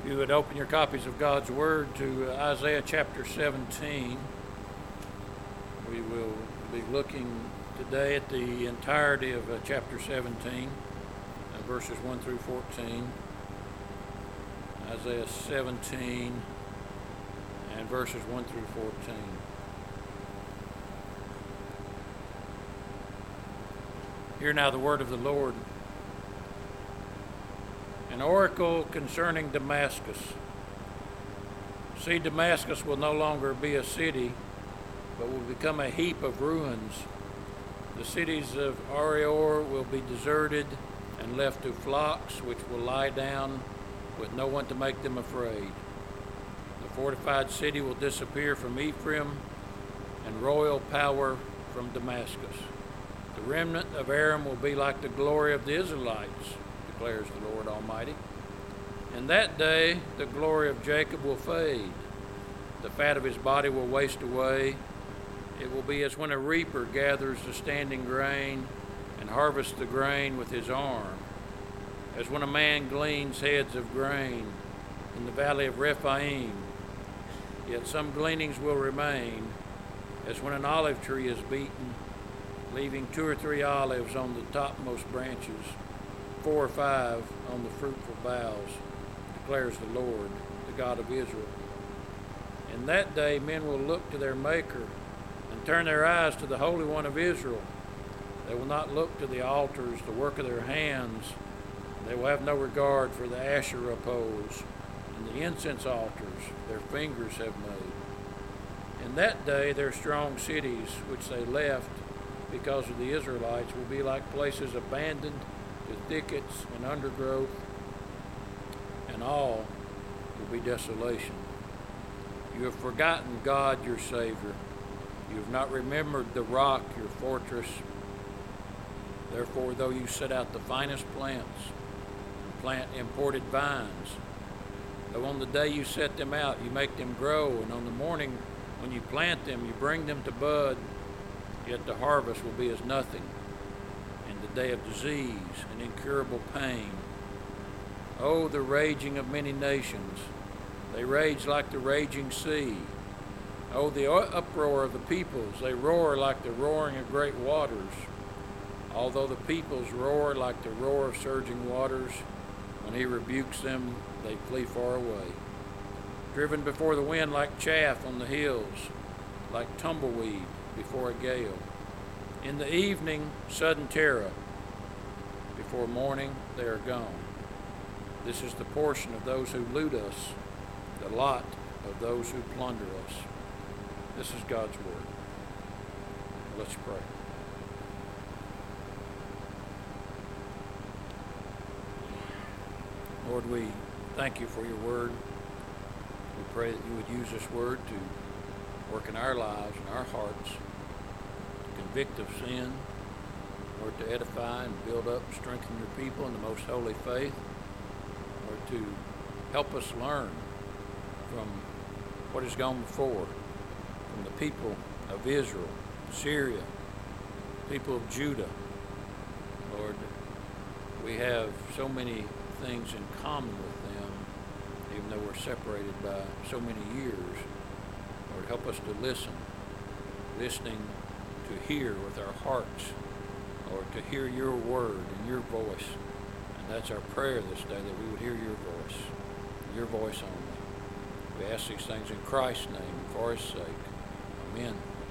You would open your copies of God's Word to Isaiah chapter 17. We will be looking today at the entirety of chapter 17, verses 1 through 14. Isaiah 17 and verses 1 through 14. Hear now the word of the Lord. An oracle concerning Damascus. See, Damascus will no longer be a city, but will become a heap of ruins. The cities of Arior will be deserted and left to flocks, which will lie down with no one to make them afraid. The fortified city will disappear from Ephraim, and royal power from Damascus. The remnant of Aram will be like the glory of the Israelites, declares the Lord Almighty. In that day, the glory of Jacob will fade. The fat of his body will waste away. It will be as when a reaper gathers the standing grain and harvests the grain with his arm, as when a man gleans heads of grain in the valley of Rephaim. Yet some gleanings will remain, as when an olive tree is beaten, leaving 2 or 3 olives on the topmost branches, 4 or 5 on the fruitful boughs, declares the Lord, the God of Israel. In that day men will look to their Maker and turn their eyes to the Holy One of Israel. They will not look to the altars, the work of their hands. They will have no regard for the Asherah poles and the incense altars their fingers have made. In that day their strong cities, which they left because of the Israelites, will be like places abandoned to thickets and undergrowth, and all will be desolation. You have forgotten God your Savior. You have not remembered the rock your fortress. Therefore, though you set out the finest plants and plant imported vines, though on the day you set them out you make them grow, and on the morning when you plant them you bring them to bud, yet the harvest will be as nothing, and the day of disease and incurable pain. Oh, the raging of many nations! They rage like the raging sea. Oh, the uproar of the peoples! They roar like the roaring of great waters. Although the peoples roar like the roar of surging waters, when he rebukes them, they flee far away. Driven before the wind like chaff on the hills, like tumbleweed before a gale. In the evening, sudden terror. Before morning, they are gone. This is the portion of those who loot us, the lot of those who plunder us. This is God's word. Let's pray. Lord, we thank you for your word. We pray that you would use this word to work in our lives and our hearts, to convict of sin, Lord, to edify and build up and strengthen your people in the most holy faith, Lord, to help us learn from what has gone before, from the people of Israel, Syria, people of Judah. Lord, we have so many things in common with them, even though we're separated by so many years. Lord, help us to listening to hear with our hearts, Lord, to hear your word and your voice. And that's our prayer this day, that we would hear your voice only. We ask these things in Christ's name and for his sake. Amen.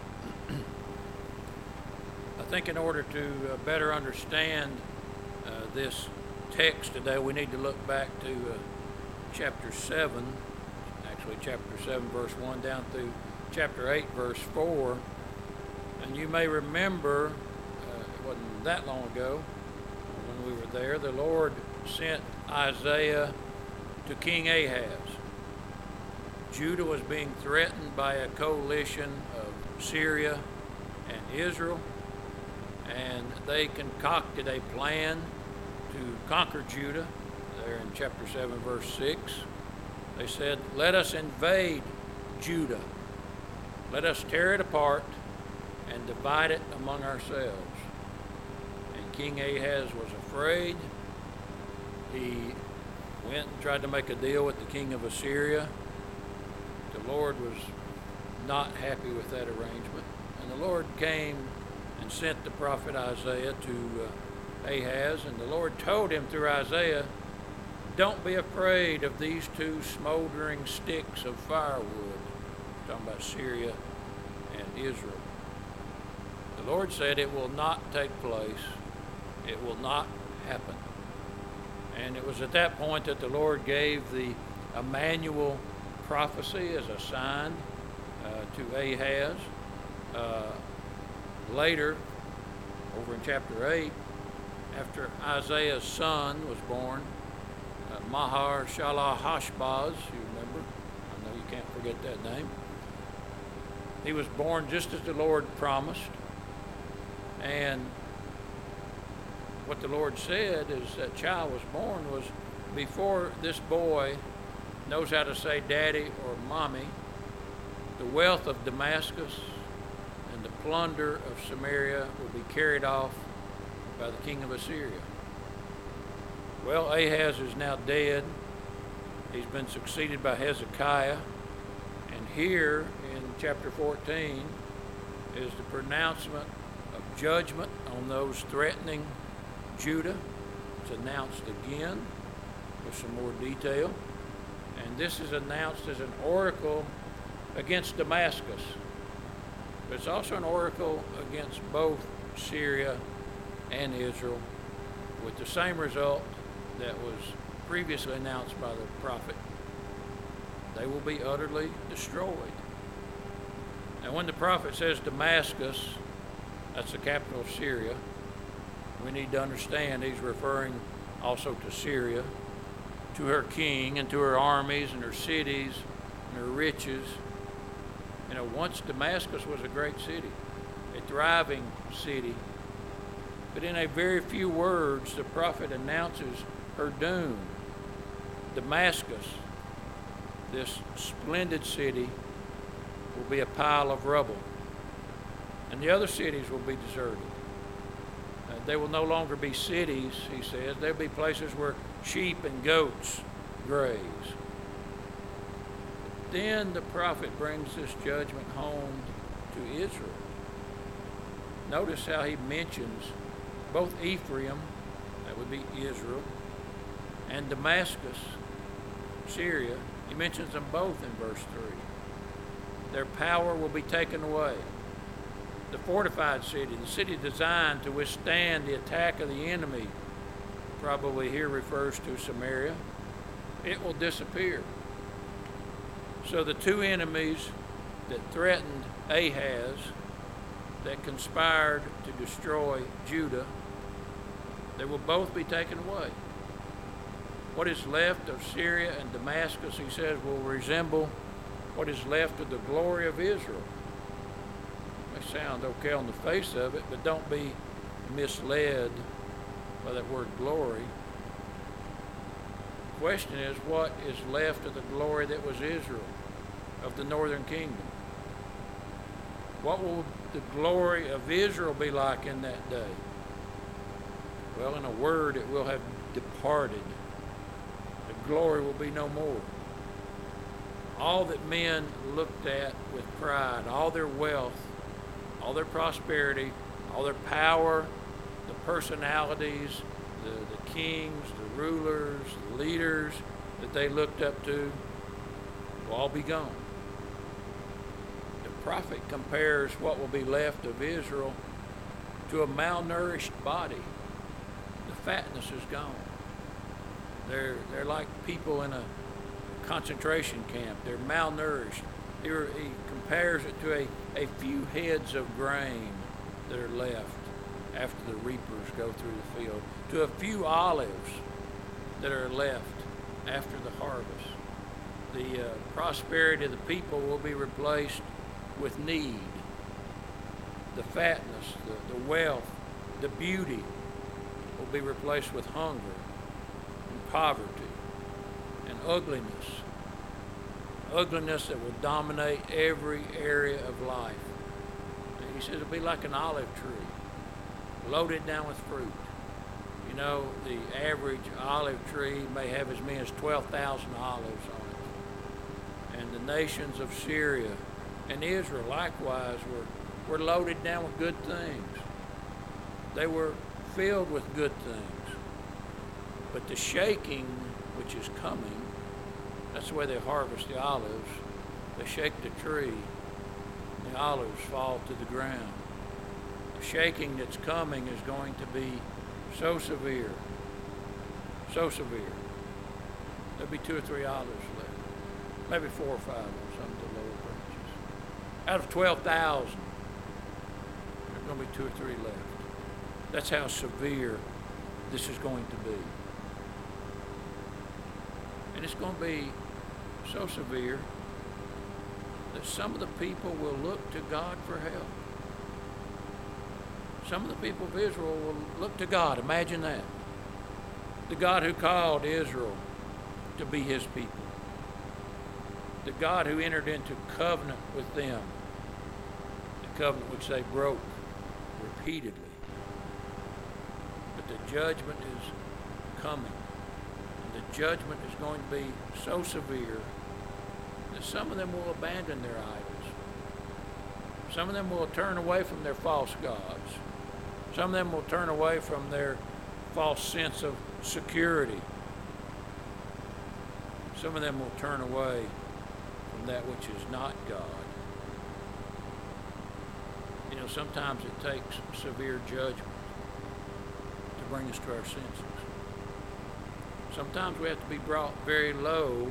I think in order to better understand this text today, we need to look back to chapter 7, actually chapter 7 verse 1 down through chapter 8 verse 4. And you may remember, it wasn't that long ago when we were there, the Lord sent Isaiah to King Ahaz. Judah was being threatened by a coalition of Syria and Israel, and they concocted a plan to conquer Judah. There in chapter 7 verse 6, they said, let us invade Judah. Let us tear it apart and divide it among ourselves. And King Ahaz was afraid. He went and tried to make a deal with the king of Assyria. The Lord was not happy with that arrangement. And the Lord came and sent the prophet Isaiah to Ahaz, and the Lord told him through Isaiah, don't be afraid of these two smoldering sticks of firewood. Talking about Syria and Israel. The Lord said it will not take place. It will not happen. And it was at that point that the Lord gave the Emmanuel prophecy as a sign to Ahaz. Later, over in chapter 8, after Isaiah's son was born, Mahar-shalal-hash-baz, you remember? I know you can't forget that name. He was born just as the Lord promised. And what the Lord said is that child was born was before this boy knows how to say daddy or mommy, the wealth of Damascus and the plunder of Samaria will be carried off by the king of Assyria. Well, Ahaz is now dead. He's been succeeded by Hezekiah. And here in chapter 14 is the pronouncement of judgment on those threatening Judah. It's announced again with some more detail. And this is announced as an oracle against Damascus. But it's also an oracle against both Syria and Israel, with the same result that was previously announced by the prophet. They will be utterly destroyed. Now, when the prophet says Damascus, that's the capital of Syria, we need to understand he's referring also to Syria, to her king and to her armies and her cities and her riches. You know, once Damascus was a great city, a thriving city, but in a very few words, the prophet announces her doom. Damascus, this splendid city, will be a pile of rubble, and the other cities will be deserted. They will no longer be cities, he says. They'll be places where sheep and goats graze. Then the prophet brings this judgment home to Israel. Notice how he mentions both Ephraim, that would be Israel, and Damascus, Syria. He mentions them both in verse 3. Their power will be taken away. The fortified city, the city designed to withstand the attack of the enemy, probably here refers to Samaria, it will disappear. So the two enemies that threatened Ahaz, that conspired to destroy Judah, they will both be taken away. What is left of Syria and Damascus, he says, will resemble what is left of the glory of Israel. It may sound okay on the face of it, but don't be misled by that word glory. The question is, what is left of the glory that was Israel, of the northern kingdom? What will the glory of Israel be like in that day? Well, in a word, it will have departed. The glory will be no more. All that men looked at with pride, all their wealth, all their prosperity, all their power, the personalities, the kings, the rulers, the leaders that they looked up to, will all be gone. The prophet compares what will be left of Israel to a malnourished body. The fatness is gone. They're like people in a concentration camp. They're malnourished. He compares it to a few heads of grain that are left after the reapers go through the field, to a few olives that are left after the harvest. The prosperity of the people will be replaced with need. The fatness, the wealth, the beauty will be replaced with hunger and poverty and ugliness. Ugliness that will dominate every area of life. And he says it'll be like an olive tree, loaded down with fruit. You know, the average olive tree may have as many as 12,000 olives on it. And the nations of Syria and Israel likewise were loaded down with good things. They were filled with good things. But the shaking which is coming, that's the way they harvest the olives. They shake the tree, and the olives fall to the ground. The shaking that's coming is going to be so severe. There'll be 2 or 3 olives left, maybe 4 or 5 on some of the lower branches. Out of 12,000, there's going to be 2 or 3 left. That's how severe this is going to be. And it's going to be so severe that some of the people will look to God for help. Some of the people of Israel will look to God. Imagine that. The God who called Israel to be his people. The God who entered into covenant with them. The covenant which they broke repeatedly. But the judgment is coming. The judgment is going to be so severe that some of them will abandon their idols. Some of them will turn away from their false gods. Some of them will turn away from their false sense of security. Some of them will turn away from that which is not God. You know, sometimes it takes severe judgment to bring us to our senses. Sometimes we have to be brought very low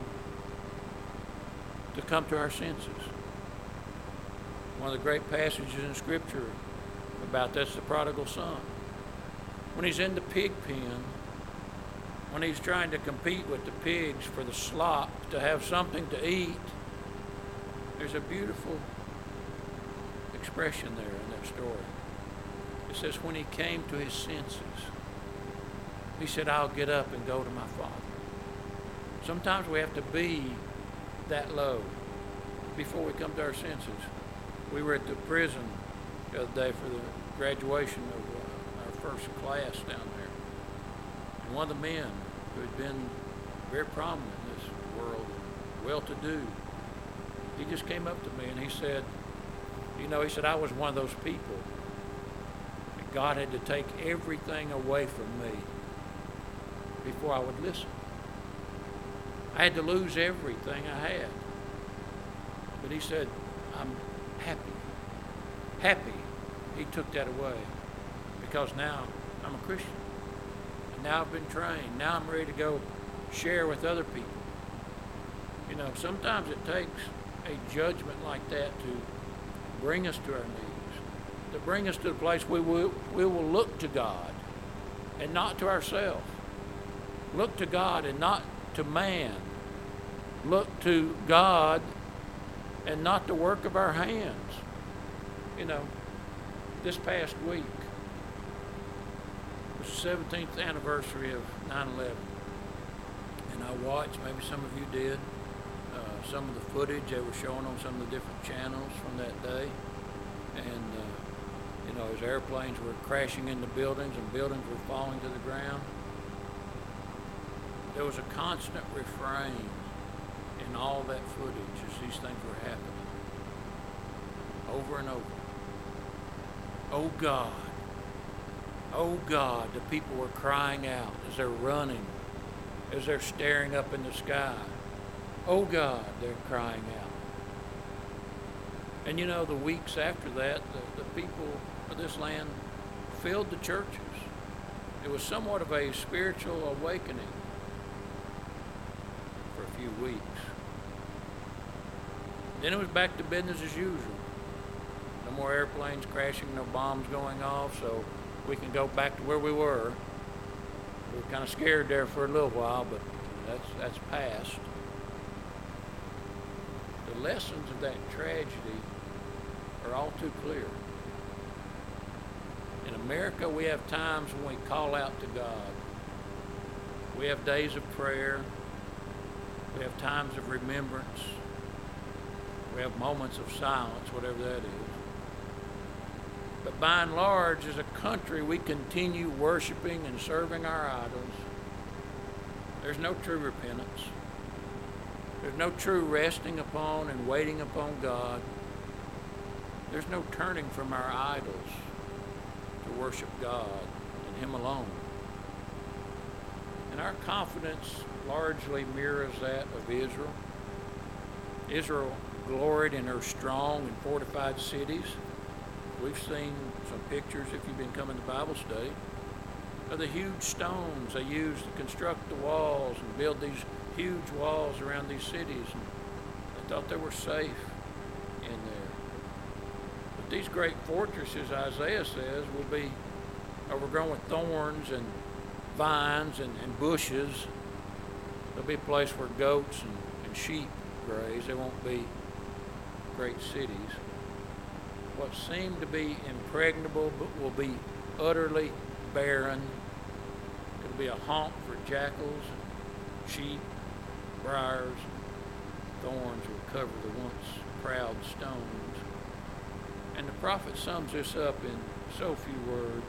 to come to our senses. One of the great passages in Scripture about that's the prodigal son. When he's in the pig pen, when he's trying to compete with the pigs for the slop to have something to eat, there's a beautiful expression there in that story. It says, when he came to his senses, he said, I'll get up and go to my father. Sometimes we have to be that low before we come to our senses. We were at the prison the other day for the graduation of our first class down there. And one of the men who had been very prominent in this world, well-to-do, he just came up to me and he said, he said, I was one of those people. And God had to take everything away from me before I would listen. I had to lose everything I had. But he said, I'm happy. Happy he took that away, because now I'm a Christian. And now I've been trained. Now I'm ready to go share with other people. Sometimes it takes a judgment like that to bring us to our knees, to bring us to the place we will look to God and not to ourselves. Look to God and not to man. Look to God and not the work of our hands. This past week was the 17th anniversary of 9/11. And I watched, maybe some of you did, some of the footage they were showing on some of the different channels from that day. And, as airplanes were crashing into buildings and buildings were falling to the ground, there was a constant refrain in all that footage as these things were happening, over and over. Oh God, the people were crying out as they're running, as they're staring up in the sky. Oh God, they're crying out. And the weeks after that, the people of this land filled the churches. It was somewhat of a spiritual awakening for a few weeks. Then it was back to business as usual. No more airplanes crashing, no bombs going off, so we can go back to where we were. We were kind of scared there for a little while, but that's past. The lessons of that tragedy are all too clear. In America, we have times when we call out to God. We have days of prayer. We have times of remembrance. We have moments of silence, whatever that is. But by and large, as a country, we continue worshiping and serving our idols. There's no true repentance. There's no true resting upon and waiting upon God. There's no turning from our idols to worship God and Him alone. And our confidence largely mirrors that of Israel. Israel gloried in her strong and fortified cities. We've seen some pictures, if you've been coming to Bible study, of the huge stones they used to construct the walls and build these huge walls around these cities. And they thought they were safe in there. But these great fortresses, Isaiah says, will be overgrown with thorns and vines and bushes. There'll be a place where goats and sheep graze. They won't be great cities. What seemed to be impregnable but will be utterly barren. It'll be a haunt for jackals and sheep, briars, thorns will cover the once proud stones. And the prophet sums this up in so few words.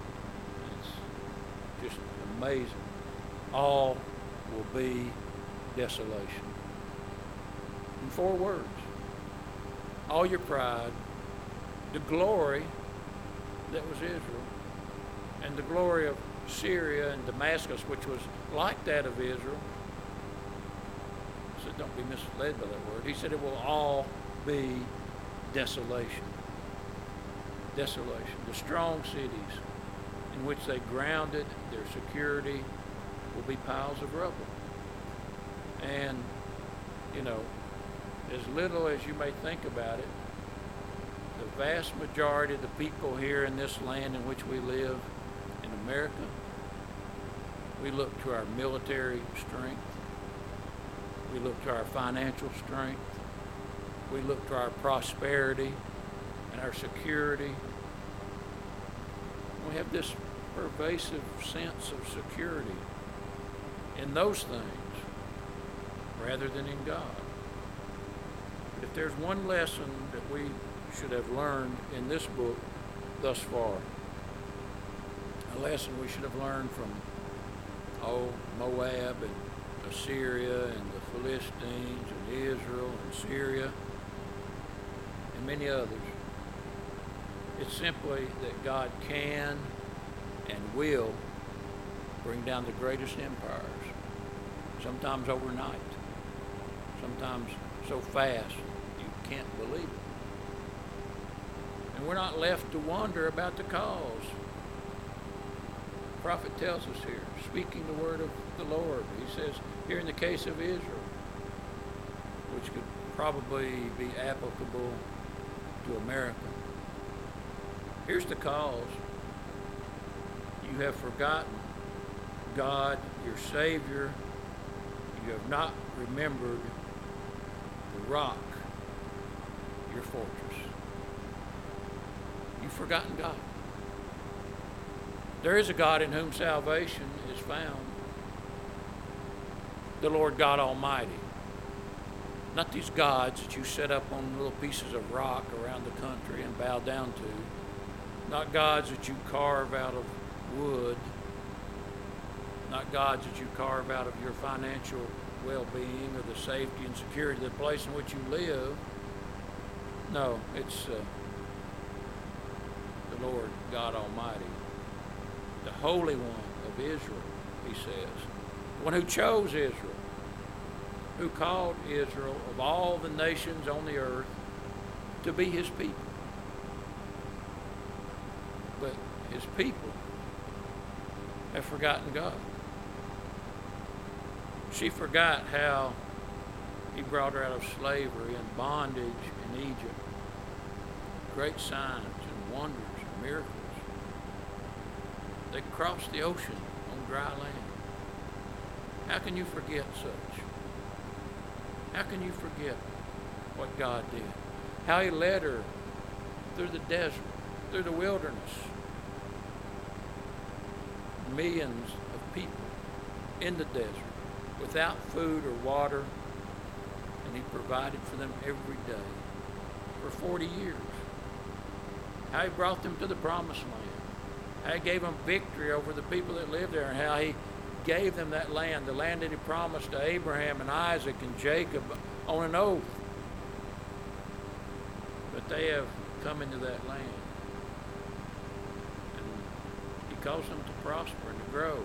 It's just amazing. All will be desolation. In 4 words. All your pride, the glory that was Israel, and the glory of Syria and Damascus, which was like that of Israel. He said, don't be misled by that word. He said it will all be desolation. Desolation. The strong cities in which they grounded their security will be piles of rubble. And, as little as you may think about it, the vast majority of the people here in this land in which we live, in America, we look to our military strength. We look to our financial strength. We look to our prosperity and our security. We have this pervasive sense of security in those things rather than in God. But if there's one lesson that we should have learned in this book thus far, a lesson we should have learned from Moab and Assyria and the Philistines and Israel and Syria and many others. It's simply that God can and will bring down the greatest empires, sometimes overnight, sometimes so fast you can't believe it. And we're not left to wonder about the cause. The prophet tells us here, speaking the word of the Lord, he says, here in the case of Israel, which could probably be applicable to America, here's the cause. You have forgotten God, your Savior. You have not remembered the rock, your fortress. You've forgotten God. There is a God in whom salvation is found. The Lord God Almighty. Not these gods that you set up on little pieces of rock around the country and bow down to. Not gods that you carve out of wood. Not gods that you carve out of your financial well-being or the safety and security of the place in which you live. No, it's the Lord God Almighty, the Holy One of Israel, he says, the one who chose Israel, who called Israel of all the nations on the earth to be his people. But his people have forgotten God. She forgot how he brought her out of slavery and bondage in Egypt. Great signs and wonders and miracles. They crossed the ocean on dry land. How can you forget such? How can you forget what God did? How he led her through the desert, through the wilderness. Millions of people in the desert without food or water, and he provided for them every day for 40 years. how he brought them to the promised land, how he gave them victory over the people that lived there, and how he gave them that land, the land that he promised to Abraham and Isaac and Jacob on an oath. But they have come into that land. And he caused them to prosper and to grow.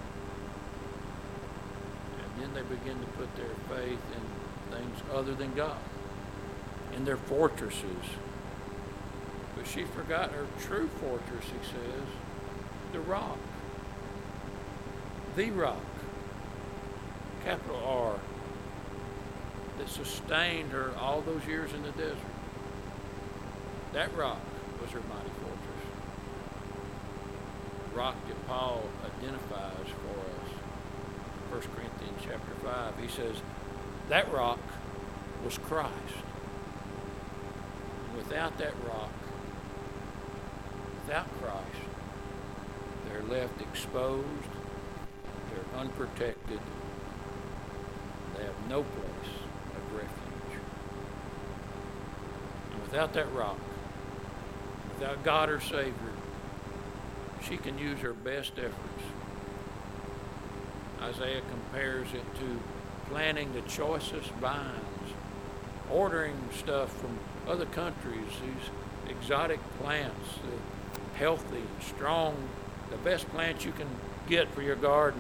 And then they begin to put their faith in things other than God, in their fortresses. But she forgot her true fortress, he says, the rock. The rock, capital R, that sustained her all those years in the desert. That rock was her mighty fortress. The rock that Paul identifies for us. 1 Corinthians chapter 5, he says, that rock was Christ. And without that rock, without Christ, they're left exposed, they're unprotected, they have no place of refuge. And without that rock, without God her Savior, she can use her best efforts. Isaiah compares it to planting the choicest vines, ordering stuff from other countries, these exotic plants, the healthy, strong, the best plants you can get for your garden,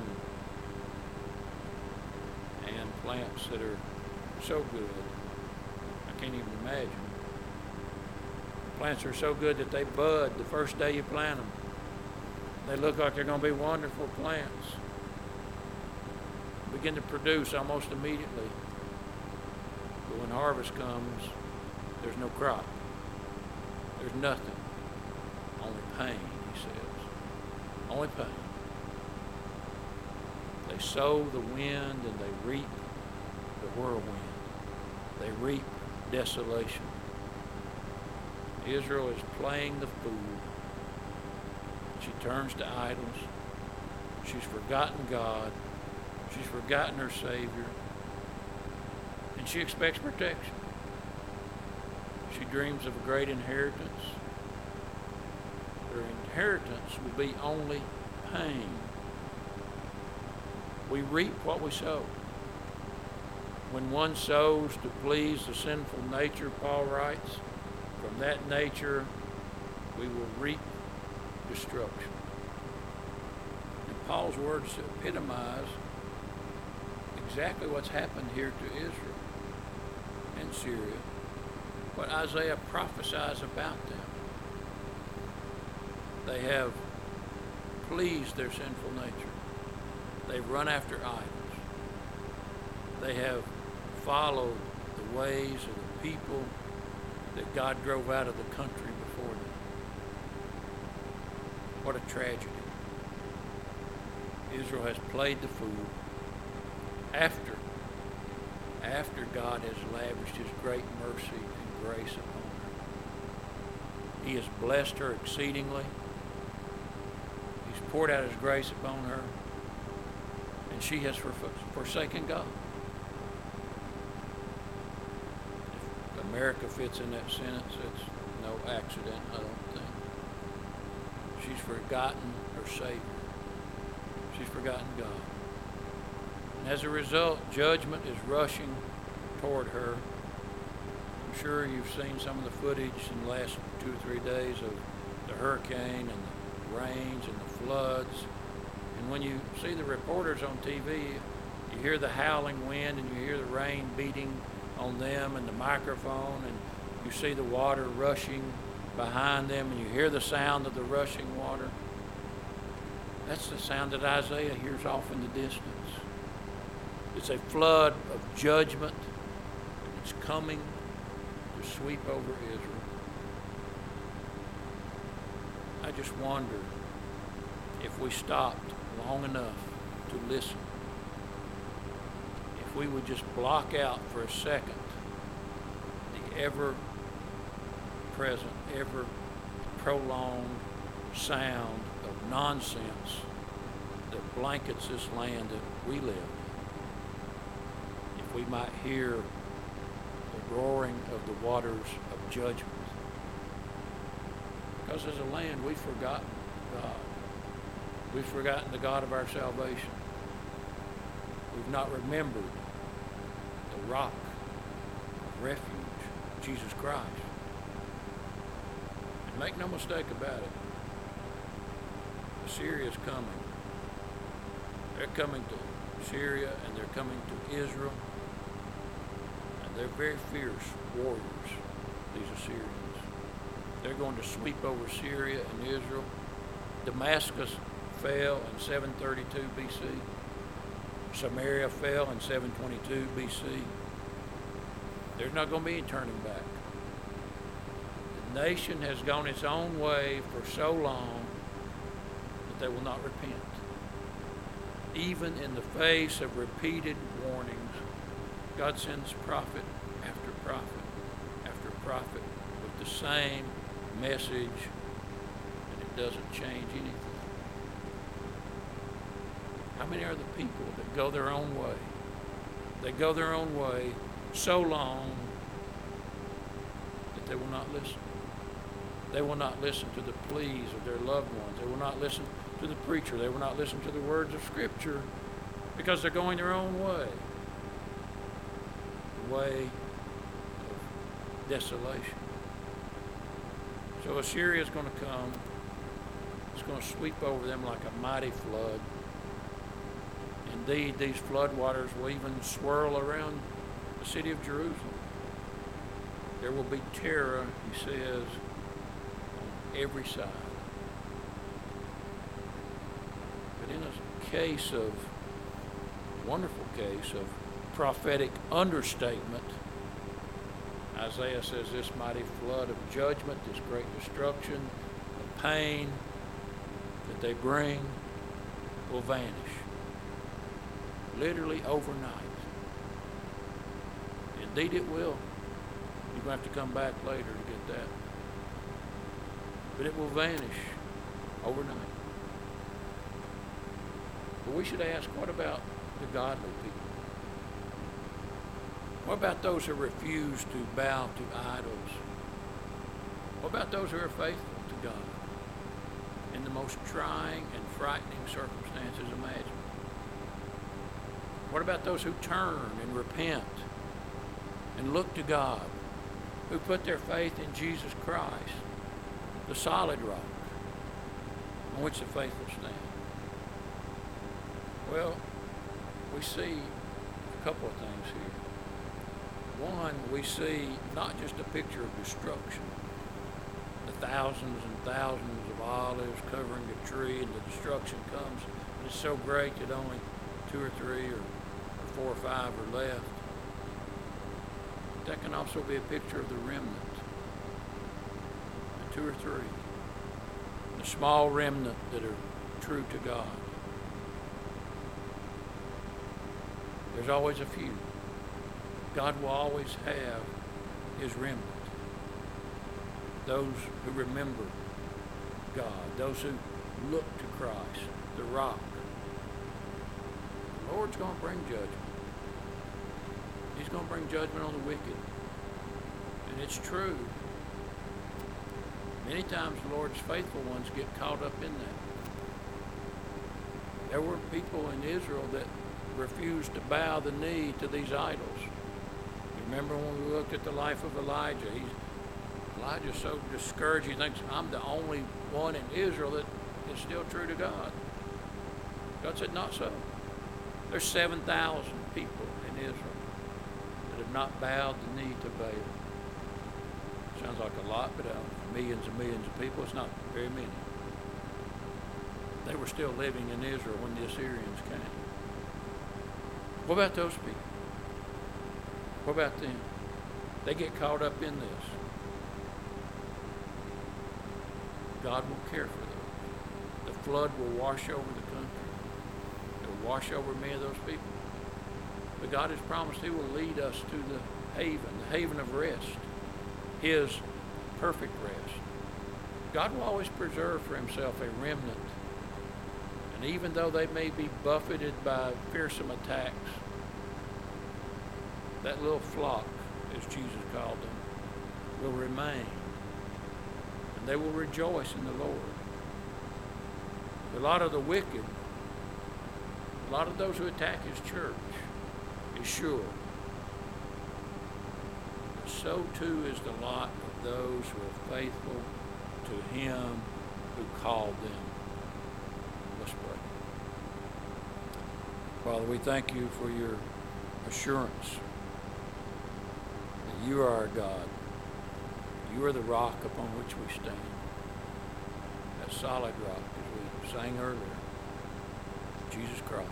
and plants that are so good, I can't even imagine. Plants are so good that they bud the first day you plant them. They look like they're going to be wonderful plants. Begin to produce almost immediately. But when harvest comes, there's no crop. There's nothing. Only pain, he says. Only pain. They sow the wind and they reap the whirlwind. They reap desolation. Israel is playing the fool. She turns to idols. She's forgotten God. She's forgotten her Savior. And she expects protection. She dreams of a great inheritance. Her inheritance will be only pain. We reap what we sow. When one sows to please the sinful nature, Paul writes, from that nature we will reap destruction. And Paul's words epitomize exactly what's happened here to Israel and Syria, what Isaiah prophesies about them. They have pleased their sinful nature. They've run after idols. They have followed the ways of the people that God drove out of the country before them. What a tragedy. Israel has played the fool after God has lavished his great mercy and grace upon her. He has blessed her exceedingly. He's poured out his grace upon her, and she has forsaken God. If America fits in that sentence, it's no accident, I don't think. She's forgotten her Savior. She's forgotten God. And as a result, judgment is rushing toward her. I'm sure you've seen some of the footage in the last 2 or 3 days of the hurricane and the rains and the floods. And when you see the reporters on TV, you hear the howling wind and you hear the rain beating on them and the microphone, and you see the water rushing behind them, and you hear the sound of the rushing water. That's the sound that Isaiah hears off in the distance. It's a flood of judgment. It's coming to sweep over Israel. I just wonder if we stopped long enough to listen. If we would just block out for a second the ever-present, ever-prolonged sound of nonsense that blankets this land that we live in. If we might hear the roaring of the waters of judgment. Because as a land, we've forgotten God. We've forgotten the God of our salvation. We've not remembered the rock of refuge, Jesus Christ. And make no mistake about it, Assyria's coming. They're coming to Syria and they're coming to Israel. And they're very fierce warriors, these Assyrians. They're going to sweep over Syria and Israel. Damascus fell in 732 BC. Samaria fell in 722 BC. There's not going to be any turning back. The nation has gone its own way for so long that they will not repent. Even in the face of repeated warnings, God sends prophet after prophet after prophet with the same message, and it doesn't change anything. How many are the people that go their own way? They go their own way so long that they will not listen. They will not listen to the pleas of their loved ones. They will not listen to the preacher. They will not listen to the words of Scripture because they're going their own way. The way of desolation. So Assyria is going to come. It's going to sweep over them like a mighty flood. Indeed, these floodwaters will even swirl around the city of Jerusalem. There will be terror, he says, on every side. But in a case of, wonderful case of prophetic understatement, Isaiah says this mighty flood of judgment, this great destruction, the pain that they bring will vanish. Literally overnight. Indeed it will. You're going to have to come back later to get that. But it will vanish overnight. But we should ask, what about the godly people? What about those who refuse to bow to idols? What about those who are faithful to God in the most trying and frightening circumstances imaginable? What about those who turn and repent and look to God, who put their faith in Jesus Christ, the solid rock on which the faithful stand? Well, we see a couple of things here. One, we see not just a picture of destruction, the thousands and thousands of olives covering the tree, and the destruction comes, and it's so great that only 2 or 3 or 4 or 5 are left. That can also be a picture of the remnant, the 2 or 3, the small remnant that are true to God. There's always a few. God will always have his remnant. Those who remember God, those who look to Christ, the rock. The Lord's going to bring judgment. He's going to bring judgment on the wicked. And it's true. Many times the Lord's faithful ones get caught up in that. There were people in Israel that refused to bow the knee to these idols. Remember when we looked at the life of Elijah? Elijah's so discouraged, he thinks, I'm the only one in Israel that is still true to God. God said, not so. There's 7,000 people in Israel that have not bowed the knee to Baal. Sounds like a lot, but millions and millions of people, it's not very many. They were still living in Israel when the Assyrians came. What about those people? What about them? They get caught up in this. God will care for them. The flood will wash over the country. It will wash over many of those people. But God has promised he will lead us to the haven of rest, his perfect rest. God will always preserve for himself a remnant. And even though they may be buffeted by fearsome attacks, that little flock, as Jesus called them, will remain. and they will rejoice in the Lord. A lot of the wicked, a lot of those who attack his church, is sure. But so too is the lot of those who are faithful to him who called them. Let's pray. Father, we thank you for your assurance that you are our God. You are the rock upon which we stand. That solid rock, as we sang earlier, Jesus Christ.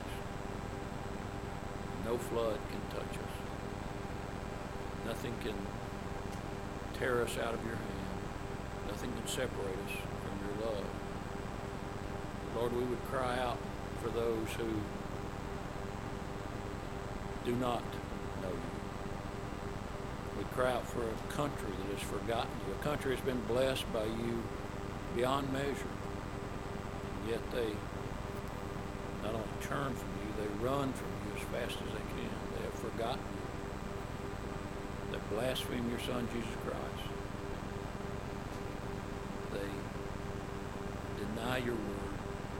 No flood can touch us. Nothing can tear us out of your hand. Nothing can separate us from your love. Lord, we would cry out for those who do not know you. We cry out for a country that has forgotten you, a country that's been blessed by you beyond measure. And yet they not only turn from you, they run from you as fast as they can. They have forgotten you. They blaspheme your Son, Jesus Christ. They deny your word.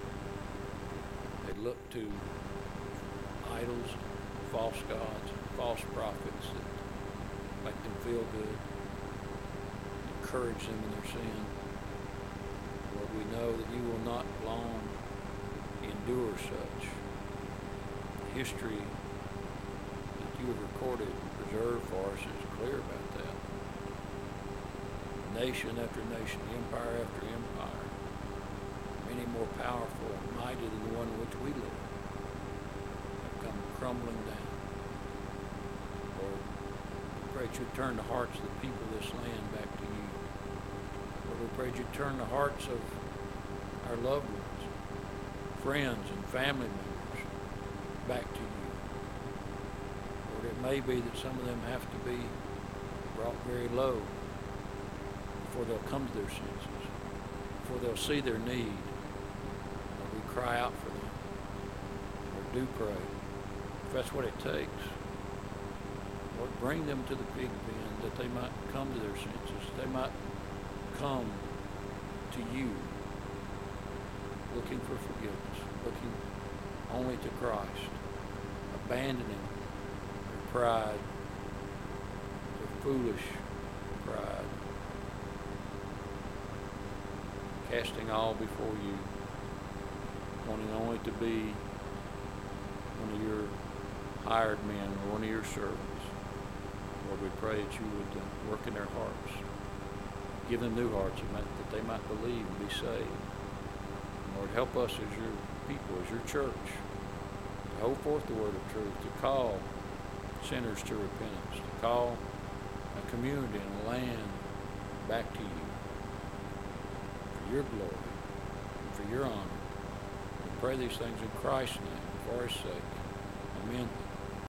They look to idols, false gods, false prophets that make them feel good, encourage them in their sin. Lord, we know that you will not long endure such. The history that you have recorded, preserved for us is clear about that. Nation after nation, empire after empire, many more powerful and mighty than the one in which we live, have come crumbling down. Lord, we pray that you turn the hearts of the people of this land back to you. Lord, we pray that you turn the hearts of our loved ones, friends and family members back to you. Lord, it may be that some of them have to be brought very low before they'll come to their senses, before they'll see their need. Lord, we cry out for them. Lord, do pray. If that's what it takes, Lord, bring them to the pig pen that they might come to their senses, they might come to you looking for forgiveness, looking only to Christ, abandoning their pride, their foolish pride, casting all before you, wanting only to be one of your hired men or one of your servants. Lord, we pray that you would work in their hearts, give them new hearts that they might believe and be saved. Lord, help us as your people, as your church, to hold forth the word of truth, to call sinners to repentance, to call a community and a land back to you for your glory and for your honor. We pray these things in Christ's name, for his sake. Amen.